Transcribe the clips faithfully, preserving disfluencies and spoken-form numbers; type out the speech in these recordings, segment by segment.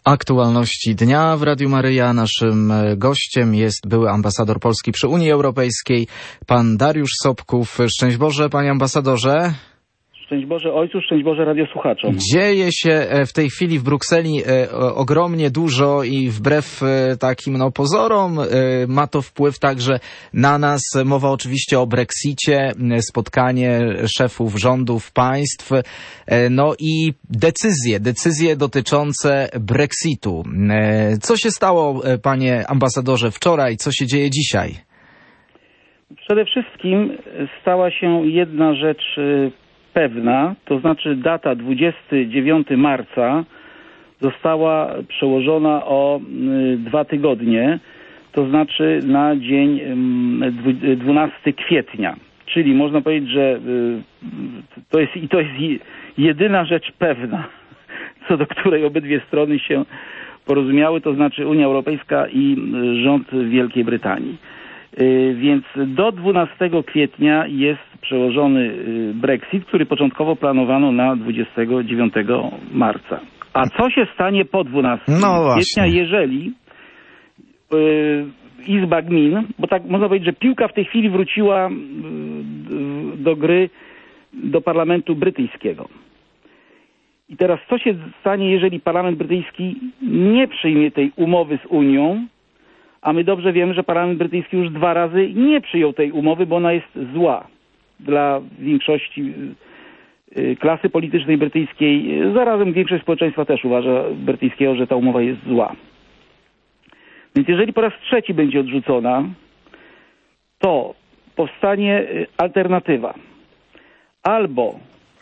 Aktualności dnia w Radiu Maryja. Naszym gościem jest były ambasador Polski przy Unii Europejskiej, pan Dariusz Sobków. Szczęść Boże, panie ambasadorze. Szczęść Boże Ojcu, szczęść Boże radiosłuchaczom. Dzieje się w tej chwili w Brukseli ogromnie dużo i wbrew takim no, pozorom ma to wpływ także na nas. Mowa oczywiście o Brexicie, spotkanie szefów rządów państw, no i decyzje, decyzje dotyczące Brexitu. Co się stało, panie ambasadorze, wczoraj? Co się dzieje dzisiaj? Przede wszystkim stała się jedna rzecz pewna, to znaczy data dwudziestego dziewiątego marca została przełożona o dwa tygodnie, to znaczy na dzień dwunastego kwietnia. Czyli można powiedzieć, że to jest, i to jest jedyna rzecz pewna, co do której obydwie strony się porozumiały, to znaczy Unia Europejska i rząd Wielkiej Brytanii. Więc do dwunastego kwietnia jest przełożony Brexit, który początkowo planowano na dwudziestego dziewiątego marca. A co się stanie po dwunastego no kwietnia, jeżeli y, Izba Gmin, bo tak można powiedzieć, że piłka w tej chwili wróciła y, do gry do parlamentu brytyjskiego. I teraz co się stanie, jeżeli parlament brytyjski nie przyjmie tej umowy z Unią, a my dobrze wiemy, że parlament brytyjski już dwa razy nie przyjął tej umowy, bo ona jest zła dla większości klasy politycznej brytyjskiej. Zarazem większość społeczeństwa też uważa brytyjskiego, że ta umowa jest zła. Więc jeżeli po raz trzeci będzie odrzucona, to powstanie alternatywa. Albo,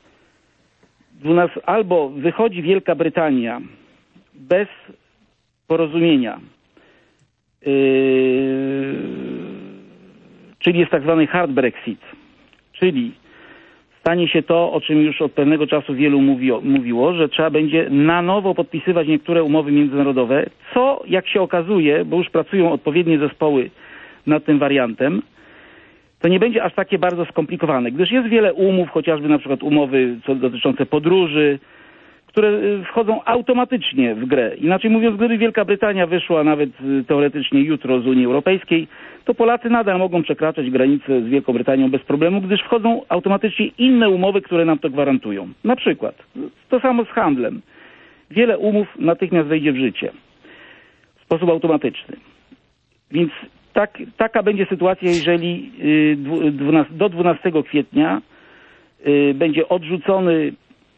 albo wychodzi Wielka Brytania bez porozumienia, Yy, czyli jest tak zwany hard Brexit, czyli stanie się to, o czym już od pewnego czasu wielu mówiło, mówiło, że trzeba będzie na nowo podpisywać niektóre umowy międzynarodowe, co jak się okazuje, bo już pracują odpowiednie zespoły nad tym wariantem, to nie będzie aż takie bardzo skomplikowane, gdyż jest wiele umów, chociażby na przykład umowy co dotyczące podróży, które wchodzą automatycznie w grę. Inaczej mówiąc, gdyby Wielka Brytania wyszła nawet teoretycznie jutro z Unii Europejskiej, to Polacy nadal mogą przekraczać granicę z Wielką Brytanią bez problemu, gdyż wchodzą automatycznie inne umowy, które nam to gwarantują. Na przykład to samo z handlem. Wiele umów natychmiast wejdzie w życie w sposób automatyczny. Więc tak, taka będzie sytuacja, jeżeli do dwunastego kwietnia będzie odrzucony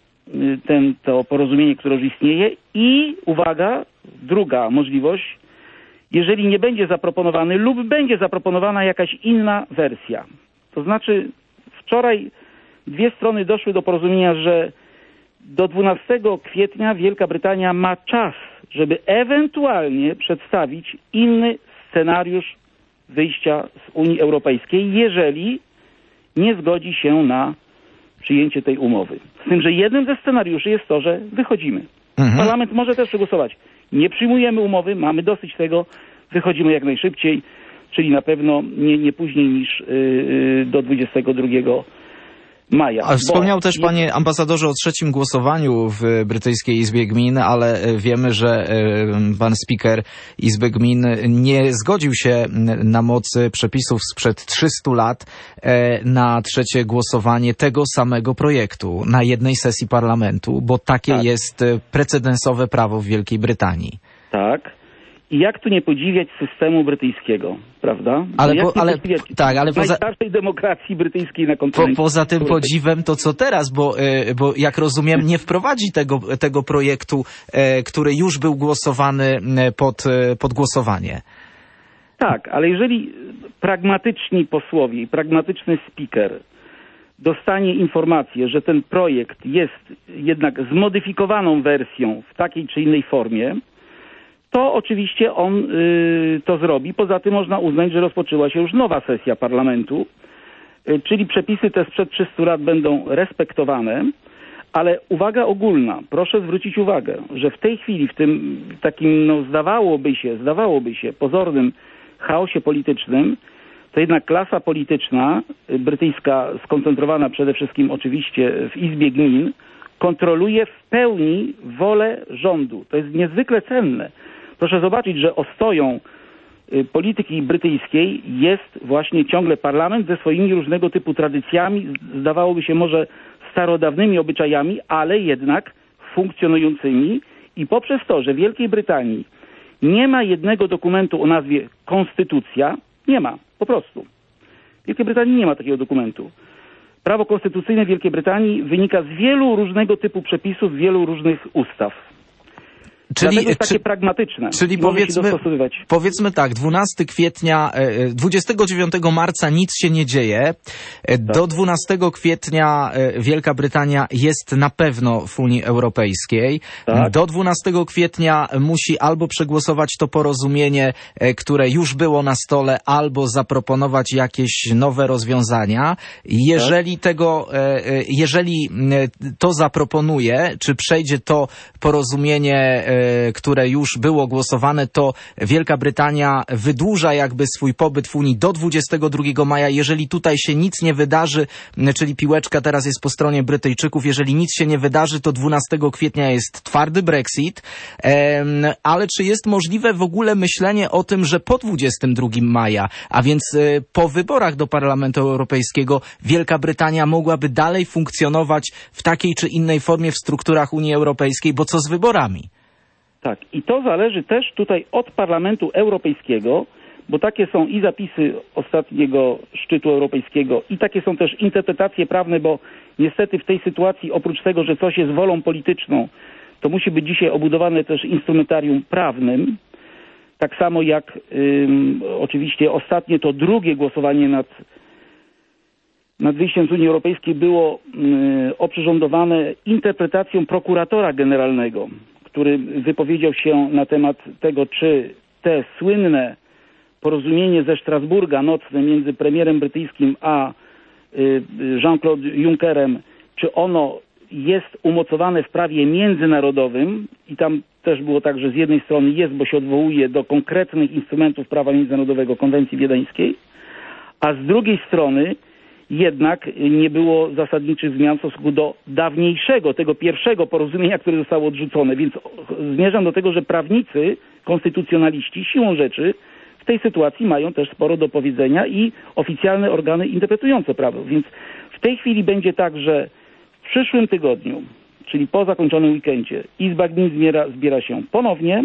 Ten, to porozumienie, które już istnieje i, uwaga, druga możliwość, jeżeli nie będzie zaproponowany lub będzie zaproponowana jakaś inna wersja. To znaczy wczoraj dwie strony doszły do porozumienia, że do dwunastego kwietnia Wielka Brytania ma czas, żeby ewentualnie przedstawić inny scenariusz wyjścia z Unii Europejskiej, jeżeli nie zgodzi się na przyjęcie tej umowy. Z tym, że jednym ze scenariuszy jest to, że wychodzimy. Mhm. Parlament może też przegłosować. Nie przyjmujemy umowy, mamy dosyć tego, wychodzimy jak najszybciej, czyli na pewno nie, nie później niż yy, do dwudziestego drugiego maja. A wspomniał bo... też, panie ambasadorze, o trzecim głosowaniu w brytyjskiej Izbie Gmin, ale wiemy, że pan speaker Izby Gmin nie zgodził się na mocy przepisów sprzed trzystu lat na trzecie głosowanie tego samego projektu na jednej sesji parlamentu, bo takie tak. jest precedensowe prawo w Wielkiej Brytanii. Tak. I jak tu nie podziwiać systemu brytyjskiego, prawda? Ale, po, ale tak, ale poza najstarszej demokracji brytyjskiej na kontynencie. Po, poza tym podziwem to co teraz, bo, bo jak rozumiem nie wprowadzi tego, tego projektu, który już był głosowany pod, pod głosowanie. Tak, ale jeżeli pragmatyczni posłowie i pragmatyczny speaker dostanie informację, że ten projekt jest jednak zmodyfikowaną wersją w takiej czy innej formie, to oczywiście on y, to zrobi. Poza tym można uznać, że rozpoczęła się już nowa sesja parlamentu, y, czyli przepisy te sprzed trzystu lat będą respektowane, ale uwaga ogólna, proszę zwrócić uwagę, że w tej chwili, w tym takim, no zdawałoby się, zdawałoby się pozornym chaosie politycznym, to jednak klasa polityczna brytyjska, skoncentrowana przede wszystkim oczywiście w Izbie Gmin, kontroluje w pełni wolę rządu. To jest niezwykle cenne. Proszę zobaczyć, że ostoją polityki brytyjskiej jest właśnie ciągle parlament ze swoimi różnego typu tradycjami, zdawałoby się może starodawnymi obyczajami, ale jednak funkcjonującymi i poprzez to, że w Wielkiej Brytanii nie ma jednego dokumentu o nazwie konstytucja, nie ma, po prostu. W Wielkiej Brytanii nie ma takiego dokumentu. Prawo konstytucyjne Wielkiej Brytanii wynika z wielu różnego typu przepisów, wielu różnych ustaw. Czyli, Dlatego jest takie czy, pragmatyczne. Czyli powiedzmy, powiedzmy tak, dwunastego kwietnia, dwudziestego dziewiątego marca nic się nie dzieje. Do dwunastego kwietnia Wielka Brytania jest na pewno w Unii Europejskiej. Tak. Do dwunastego kwietnia musi albo przegłosować to porozumienie, które już było na stole, albo zaproponować jakieś nowe rozwiązania. Jeżeli tak. tego, jeżeli to zaproponuje, czy przejdzie to porozumienie, które już było głosowane, to Wielka Brytania wydłuża jakby swój pobyt w Unii do dwudziestego drugiego maja. Jeżeli tutaj się nic nie wydarzy, czyli piłeczka teraz jest po stronie Brytyjczyków, jeżeli nic się nie wydarzy, to dwunastego kwietnia jest twardy Brexit. Ale czy jest możliwe w ogóle myślenie o tym, że po dwudziestego drugiego maja, a więc po wyborach do Parlamentu Europejskiego, Wielka Brytania mogłaby dalej funkcjonować w takiej czy innej formie w strukturach Unii Europejskiej, bo co z wyborami? Tak, i to zależy też tutaj od Parlamentu Europejskiego, bo takie są i zapisy ostatniego szczytu europejskiego i takie są też interpretacje prawne, bo niestety w tej sytuacji oprócz tego, że coś jest wolą polityczną, to musi być dzisiaj obudowane też instrumentarium prawnym. Tak samo jak ym, oczywiście ostatnie to drugie głosowanie nad, nad wyjściem z Unii Europejskiej było yy, oprzyrządowane interpretacją prokuratora generalnego, który wypowiedział się na temat tego, czy te słynne porozumienie ze Strasburga nocne między premierem brytyjskim a Jean-Claude Junckerem, czy ono jest umocowane w prawie międzynarodowym i tam też było tak, że z jednej strony jest, bo się odwołuje do konkretnych instrumentów prawa międzynarodowego konwencji wiedeńskiej, a z drugiej strony jednak nie było zasadniczych zmian w stosunku do dawniejszego, tego pierwszego porozumienia, które zostało odrzucone. Więc zmierzam do tego, że prawnicy, konstytucjonaliści siłą rzeczy w tej sytuacji mają też sporo do powiedzenia i oficjalne organy interpretujące prawo. Więc w tej chwili będzie tak, że w przyszłym tygodniu, czyli po zakończonym weekendzie, Izba Gmin zbiera, zbiera się ponownie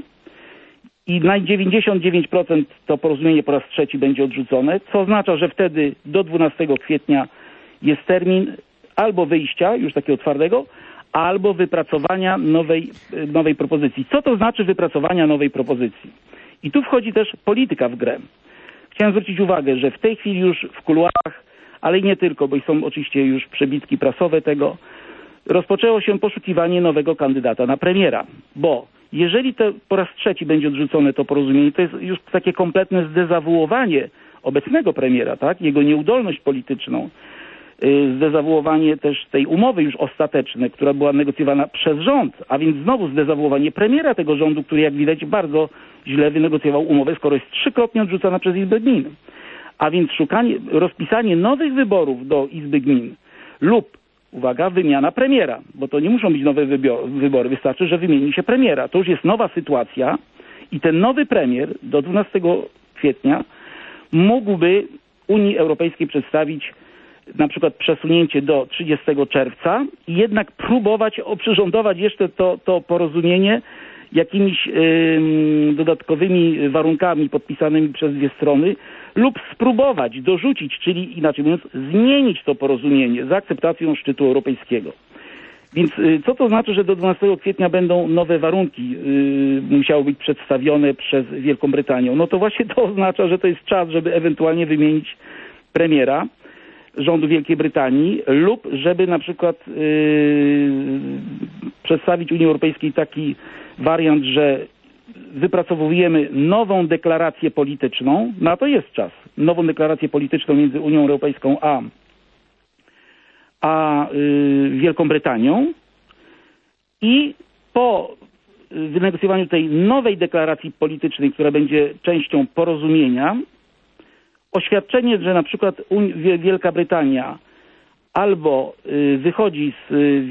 i na dziewięćdziesiąt dziewięć procent to porozumienie po raz trzeci będzie odrzucone, co oznacza, że wtedy do dwunastego kwietnia jest termin albo wyjścia, już takiego twardego, albo wypracowania nowej, nowej propozycji. Co to znaczy wypracowania nowej propozycji? I tu wchodzi też polityka w grę. Chciałem zwrócić uwagę, że w tej chwili już w kuluarach, ale i nie tylko, bo są oczywiście już przebitki prasowe tego, rozpoczęło się poszukiwanie nowego kandydata na premiera, bo jeżeli to po raz trzeci będzie odrzucone to porozumienie, to jest już takie kompletne zdezawuowanie obecnego premiera, tak? Jego nieudolność polityczną, zdezawuowanie też tej umowy już ostatecznej, która była negocjowana przez rząd, a więc znowu zdezawuowanie premiera tego rządu, który jak widać bardzo źle wynegocjował umowę, skoro jest trzykrotnie odrzucona przez Izbę Gmin. A więc szukanie, rozpisanie nowych wyborów do Izby Gmin lub, uwaga, wymiana premiera, bo to nie muszą być nowe wybory, wystarczy, że wymieni się premiera. To już jest nowa sytuacja i ten nowy premier do dwunastego kwietnia mógłby Unii Europejskiej przedstawić na przykład przesunięcie do trzydziestego czerwca i jednak próbować oprzyrządować jeszcze to, to porozumienie jakimiś yy, dodatkowymi warunkami podpisanymi przez dwie strony lub spróbować dorzucić, czyli inaczej mówiąc zmienić to porozumienie z akceptacją szczytu europejskiego. Więc yy, co to znaczy, że do dwunastego kwietnia będą nowe warunki yy, musiały być przedstawione przez Wielką Brytanię? No to właśnie to oznacza, że to jest czas, żeby ewentualnie wymienić premiera rządu Wielkiej Brytanii lub żeby na przykład yy, przedstawić Unii Europejskiej taki wariant, że wypracowujemy nową deklarację polityczną, na to jest czas, nową deklarację polityczną między Unią Europejską a, a yy, Wielką Brytanią i po wynegocjowaniu tej nowej deklaracji politycznej, która będzie częścią porozumienia, oświadczenie, że na przykład Wielka Brytania albo wychodzi z,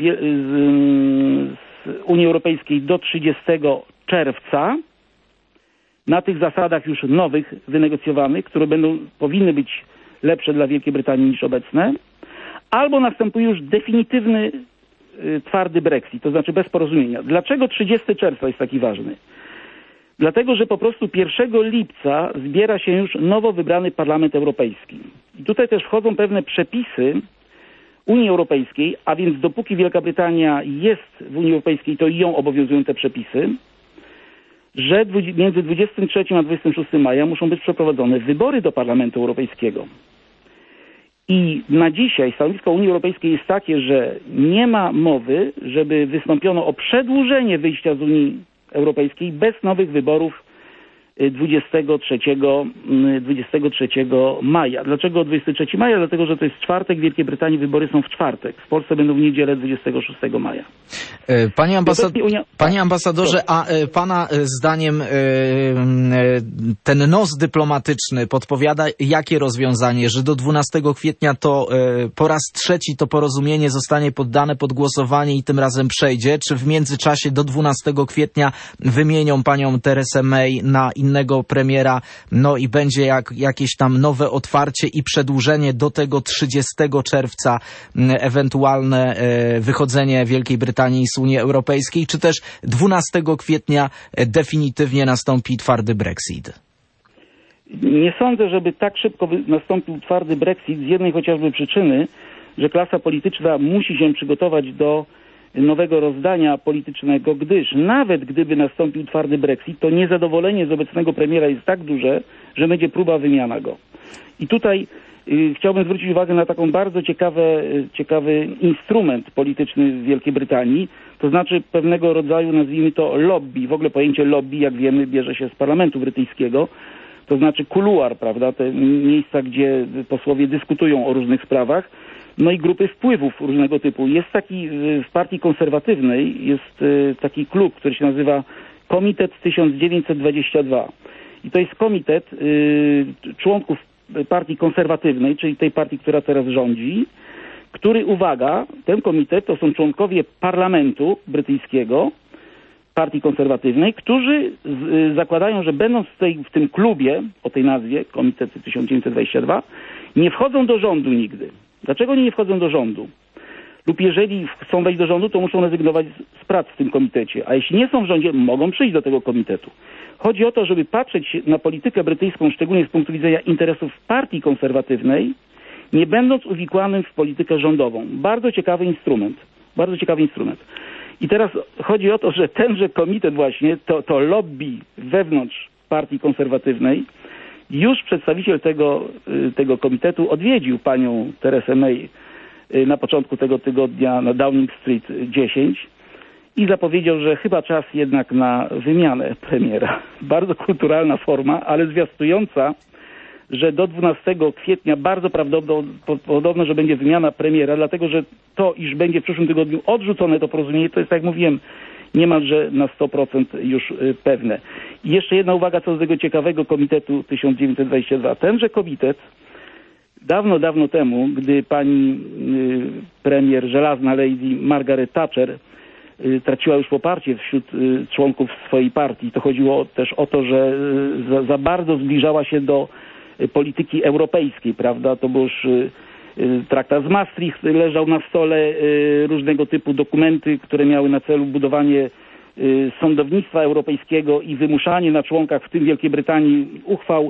z Unii Europejskiej do trzydziestego czerwca na tych zasadach już nowych, wynegocjowanych, które będą, powinny być lepsze dla Wielkiej Brytanii niż obecne, albo następuje już definitywny twardy Brexit, to znaczy bez porozumienia. Dlaczego trzydziestego czerwca jest taki ważny? Dlatego, że po prostu pierwszego lipca zbiera się już nowo wybrany Parlament Europejski. I tutaj też wchodzą pewne przepisy Unii Europejskiej, a więc dopóki Wielka Brytania jest w Unii Europejskiej, to i ją obowiązują te przepisy, że między dwudziestym trzecim a dwudziestym szóstym maja muszą być przeprowadzone wybory do Parlamentu Europejskiego. I na dzisiaj stanowisko Unii Europejskiej jest takie, że nie ma mowy, żeby wystąpiono o przedłużenie wyjścia z Unii Europejskiej bez nowych wyborów dwudziestego trzeciego maja. Dlaczego dwudziestego trzeciego maja? Dlatego, że to jest czwartek, w Wielkiej Brytanii wybory są w czwartek. W Polsce będą w niedzielę dwudziestego szóstego maja. Panie, ambasad... Unia... Panie ambasadorze, a pana zdaniem ten nos dyplomatyczny podpowiada jakie rozwiązanie, że do dwunastego kwietnia to po raz trzeci to porozumienie zostanie poddane pod głosowanie i tym razem przejdzie? Czy w międzyczasie do dwunastego kwietnia wymienią panią Teresę May na innego premiera, no i będzie jak, jakieś tam nowe otwarcie i przedłużenie do tego trzydziestego czerwca, ewentualne wychodzenie Wielkiej Brytanii z Unii Europejskiej, czy też dwunastego kwietnia definitywnie nastąpi twardy Brexit? Nie sądzę, żeby tak szybko nastąpił twardy Brexit z jednej chociażby przyczyny, że klasa polityczna musi się przygotować do nowego rozdania politycznego, gdyż nawet gdyby nastąpił twardy Brexit, to niezadowolenie z obecnego premiera jest tak duże, że będzie próba wymiana go. I tutaj y, chciałbym zwrócić uwagę na taką bardzo ciekawe, y, ciekawy instrument polityczny w Wielkiej Brytanii, to znaczy pewnego rodzaju, nazwijmy to lobby. W ogóle pojęcie lobby, jak wiemy, bierze się z parlamentu brytyjskiego, to znaczy kuluar, prawda, te miejsca, gdzie posłowie dyskutują o różnych sprawach. No i grupy wpływów różnego typu. Jest taki w partii konserwatywnej, jest taki klub, który się nazywa Komitet tysiąc dziewięćset dwadzieścia dwa. I to jest komitet y, członków partii konserwatywnej, czyli tej partii, która teraz rządzi, który, uwaga, ten komitet to są członkowie parlamentu brytyjskiego, partii konserwatywnej, którzy z, y, zakładają, że będąc w, tej, w tym klubie, o tej nazwie, Komitet tysiąc dziewięćset dwadzieścia dwa, nie wchodzą do rządu nigdy. Dlaczego oni nie wchodzą do rządu? Lub jeżeli chcą wejść do rządu, to muszą rezygnować z, z prac w tym komitecie. A jeśli nie są w rządzie, mogą przyjść do tego komitetu. Chodzi o to, żeby patrzeć na politykę brytyjską, szczególnie z punktu widzenia interesów partii konserwatywnej, nie będąc uwikłanym w politykę rządową. Bardzo ciekawy instrument. Bardzo ciekawy instrument. I teraz chodzi o to, że tenże komitet właśnie, to, to lobby wewnątrz partii konserwatywnej, już przedstawiciel tego, tego komitetu odwiedził panią Teresę May na początku tego tygodnia na Downing Street dziesięć i zapowiedział, że chyba czas jednak na wymianę premiera. Bardzo kulturalna forma, ale zwiastująca, że do dwunastego kwietnia bardzo prawdopodobne, że będzie wymiana premiera, dlatego że to, iż będzie w przyszłym tygodniu odrzucone to porozumienie, to jest, tak jak mówiłem, niemalże na sto procent już pewne. I jeszcze jedna uwaga co do tego ciekawego Komitetu tysiąc dziewięćset dwadzieścia dwa. Tenże komitet dawno, dawno temu, gdy pani y, premier, żelazna lady Margaret Thatcher y, traciła już poparcie wśród y, członków swojej partii, to chodziło też o to, że y, za, za bardzo zbliżała się do y, polityki europejskiej, prawda? To był już y, Traktat z Maastricht leżał na stole, różnego typu dokumenty, które miały na celu budowanie sądownictwa europejskiego i wymuszanie na członkach, w tym Wielkiej Brytanii, uchwał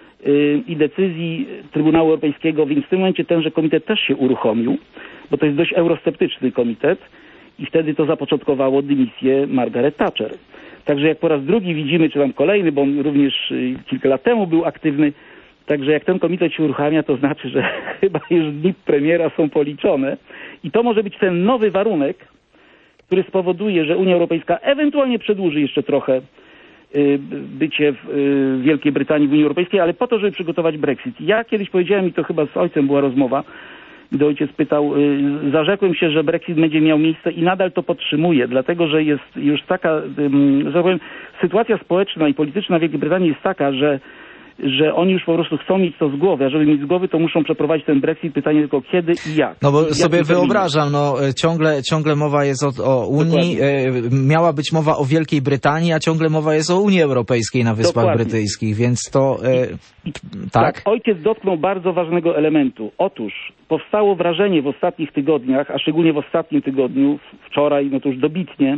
i decyzji Trybunału Europejskiego, więc w tym momencie tenże komitet też się uruchomił, bo to jest dość eurosceptyczny komitet i wtedy to zapoczątkowało dymisję Margaret Thatcher. Także jak po raz drugi widzimy, czy tam kolejny, bo on również kilka lat temu był aktywny. Także jak ten komitet się uruchamia, to znaczy, że chyba już dni premiera są policzone. I to może być ten nowy warunek, który spowoduje, że Unia Europejska ewentualnie przedłuży jeszcze trochę y, bycie w y, Wielkiej Brytanii w Unii Europejskiej, ale po to, żeby przygotować Brexit. Ja kiedyś powiedziałem, i to chyba z ojcem była rozmowa, gdy ojciec pytał, y, zarzekłem się, że Brexit będzie miał miejsce i nadal to podtrzymuję, dlatego, że jest już taka, y, że tak powiem, sytuacja społeczna i polityczna w Wielkiej Brytanii jest taka, że że oni już po prostu chcą mieć to z głowy, a żeby mieć z głowy, to muszą przeprowadzić ten Brexit. Pytanie tylko kiedy i jak. No bo I sobie jakim wyobrażam, no ciągle, ciągle mowa jest o, o Unii, e, miała być mowa o Wielkiej Brytanii, a ciągle mowa jest o Unii Europejskiej na Wyspach Dokładnie. Brytyjskich, więc to... E, I, tak? tak, ojciec dotknął bardzo ważnego elementu. Otóż powstało wrażenie w ostatnich tygodniach, a szczególnie w ostatnim tygodniu, wczoraj, no to już dobitnie,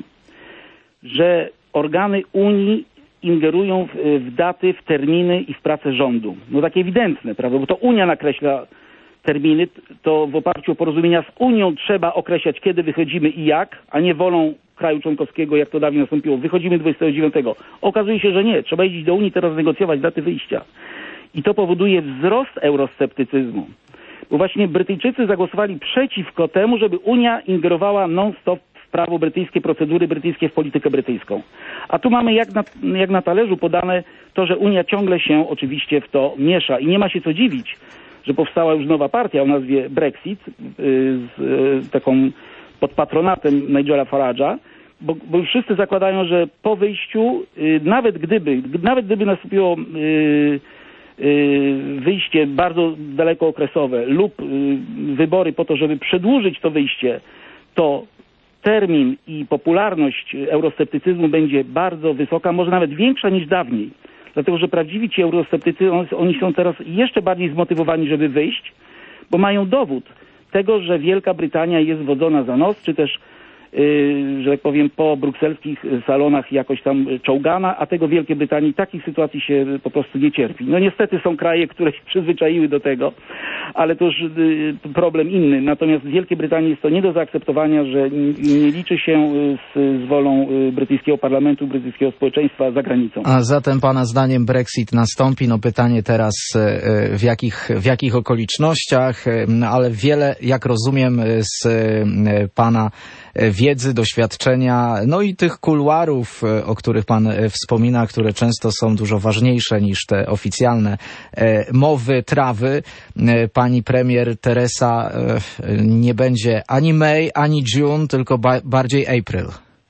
że organy Unii ingerują w, w daty, w terminy i w pracę rządu. No takie ewidentne, prawda? Bo to Unia nakreśla terminy, to w oparciu o porozumienia z Unią trzeba określać, kiedy wychodzimy i jak, a nie wolą kraju członkowskiego, jak to dawniej nastąpiło. Wychodzimy dwudziestego dziewiątego. Okazuje się, że nie. Trzeba iść do Unii teraz negocjować daty wyjścia. I to powoduje wzrost eurosceptycyzmu. Bo właśnie Brytyjczycy zagłosowali przeciwko temu, żeby Unia ingerowała non-stop w prawo brytyjskie, procedury brytyjskie, w politykę brytyjską. A tu mamy jak na, jak na talerzu podane to, że Unia ciągle się oczywiście w to miesza. I nie ma się co dziwić, że powstała już nowa partia o nazwie Brexit, yy, z yy, taką pod patronatem Nigela Farage'a, bo, bo już wszyscy zakładają, że po wyjściu, yy, nawet gdyby, nawet gdyby nastąpiło yy, yy, wyjście bardzo dalekookresowe lub yy, wybory po to, żeby przedłużyć to wyjście, to termin i popularność eurosceptycyzmu będzie bardzo wysoka, może nawet większa niż dawniej. Dlatego, że prawdziwi ci eurosceptycy, oni są teraz jeszcze bardziej zmotywowani, żeby wyjść, bo mają dowód tego, że Wielka Brytania jest wodzona za nos, czy też, yy, że tak powiem, po brukselskich salonach jakoś tam czołgana, a tego Wielkiej Brytanii takich sytuacji się po prostu nie cierpi. No niestety są kraje, które się przyzwyczaiły do tego, ale to już yy, problem inny. Natomiast w Wielkiej Brytanii jest to nie do zaakceptowania, że nie liczy się z, z wolą brytyjskiego parlamentu, brytyjskiego społeczeństwa za granicą. A zatem pana zdaniem Brexit nastąpi? No pytanie teraz w jakich, w jakich okolicznościach, no ale wiele, jak rozumiem, z pana wiedzy, doświadczenia, no i tych kuluarów, o których pan wspomina, które często są dużo ważniejsze niż te oficjalne mowy, trawy. Pani premier Teresa nie będzie ani May, ani June, tylko ba- bardziej April.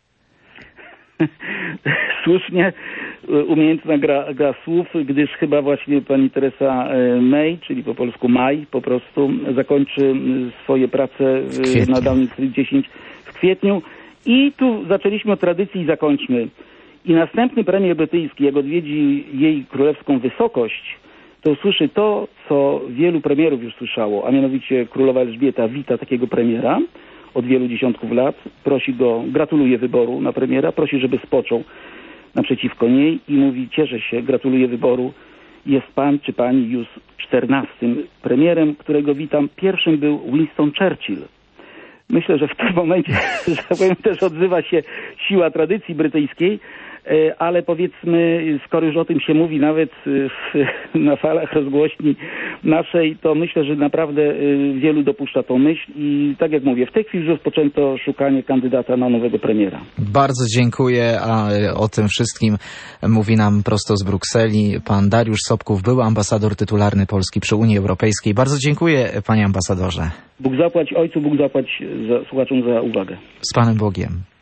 Słusznie, umiejętna gra, gra słów, gdyż chyba właśnie pani Teresa May, czyli po polsku maj, po prostu zakończy swoje prace na Downing Street dziesięć w kwietniu. I tu zaczęliśmy od tradycji i zakończmy. I następny premier brytyjski, jak odwiedzi jej królewską wysokość, to usłyszy to, co wielu premierów już słyszało, a mianowicie królowa Elżbieta wita takiego premiera od wielu dziesiątków lat, prosi go, gratuluje wyboru na premiera, prosi, żeby spoczął naprzeciwko niej i mówi: cieszę się, gratuluję wyboru, jest pan czy pani już czternastym premierem, którego witam. Pierwszym był Winston Churchill. Myślę, że w tym momencie, że tak powiem, też odzywa się siła tradycji brytyjskiej, ale powiedzmy, skoro już o tym się mówi nawet w, na falach rozgłośni naszej, to myślę, że naprawdę wielu dopuszcza tą myśl i tak jak mówię, w tej chwili już rozpoczęto szukanie kandydata na nowego premiera. Bardzo dziękuję, a o tym wszystkim mówi nam prosto z Brukseli pan Dariusz Sobków, były ambasador tytularny Polski przy Unii Europejskiej. Bardzo dziękuję, panie ambasadorze. Bóg zapłać ojcu, Bóg zapłać za, słuchaczom za uwagę. Z Panem Bogiem.